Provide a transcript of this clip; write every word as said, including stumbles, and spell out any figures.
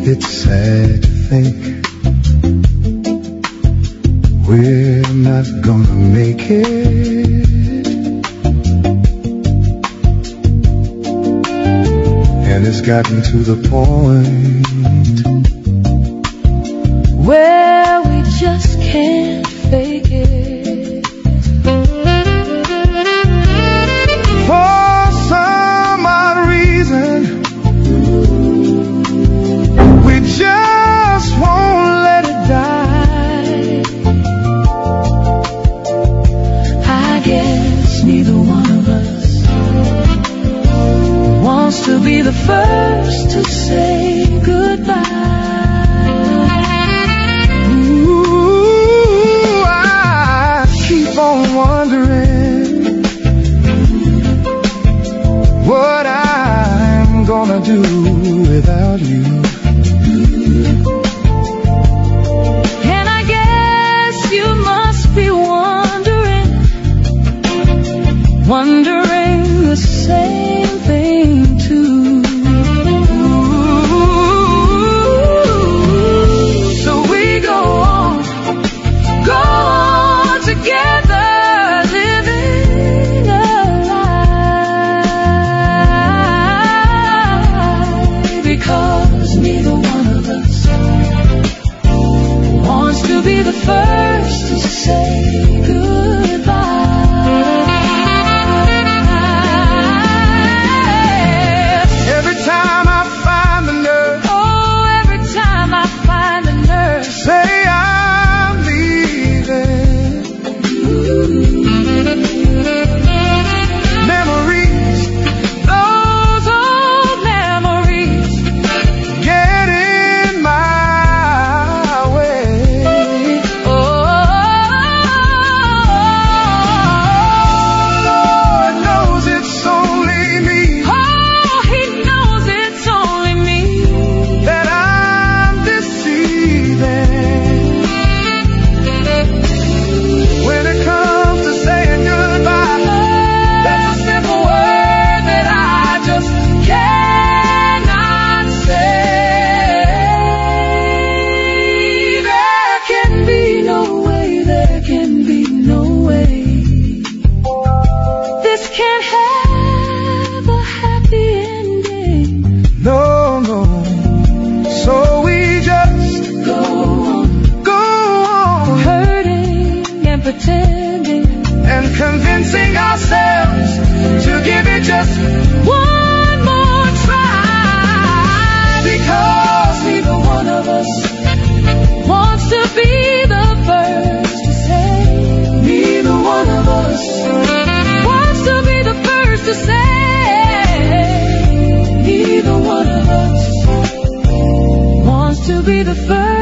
It's sad to think we're not gonna make it, and it's gotten to the point where we just can't fake it. For some odd reason, we just won't let it die. I guess neither one of us wants to be the first to say goodbye. Ooh, I keep on wondering what I'm gonna do without you. And I guess you must be wondering, wondering the same thing too. So we go on, go on together, living a lie, because neither one of us wants to be the first to say goodbye. Every time I find the nerve, Oh, every time I find the nerve, say I'm leaving. Memories, those old memories get in my way. Oh, Lord knows it's only me oh, he knows it's only me that I'm deceiving. When it comes to saying goodbye, that's a simple word that I just cannot say. There can be no way, there can be no way this can have a happy ending. No, no. So we just Go on, go on hurting and pretending, and convincing ourselves to give it just one more try, because neither one of us wants to be the first to say. neither one of us. Wants to be the first to say. Neither one of us wants to be the first.